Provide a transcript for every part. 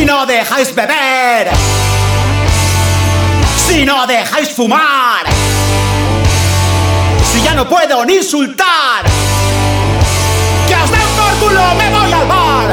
no dejáis beber, si no dejáis fumar, si ya no puedo ni insultar, que os den por culo, me voy al bar.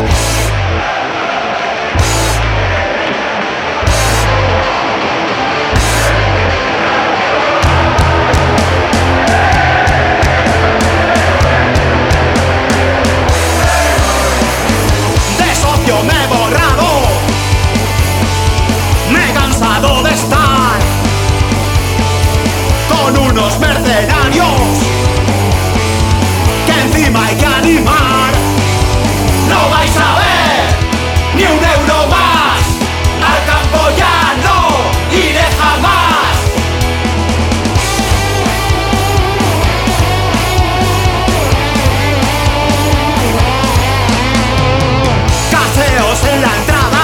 De socio me he borrado, me he cansado de estar con unos mercenarios que encima hay que animar. No vais a ver ni un euro más, al campo ya no iré jamás. Caseos en la entrada,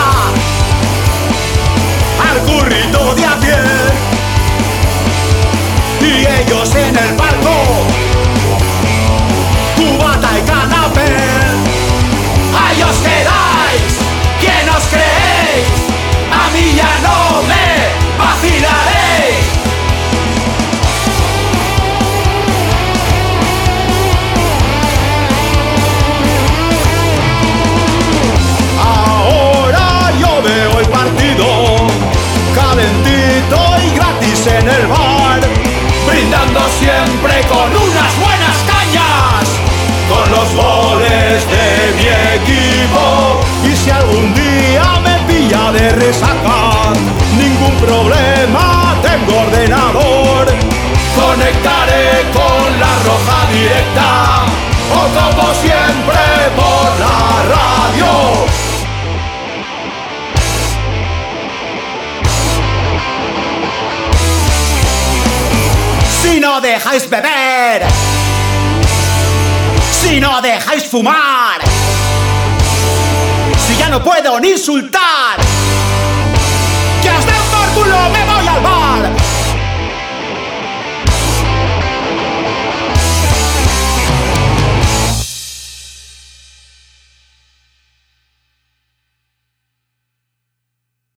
al currito de a pie, y ellos en el palco, cubata y canapé. Ahí os quedáis, ¿quién os creéis? A mí ya no me vacilaréis. Ahora yo veo el partido calentito y gratis en el bar, brindando siempre con unas buenas cañas, con los goles de mi equipo. Y si algún día me pilla de resaca, ningún problema, tengo ordenador. Conectaré con la Roja Directa, o como siempre por la radio. Si no dejáis beber, si no dejáis fumar, si ya no puedo ni insultar, que os den por culo, me voy al bar.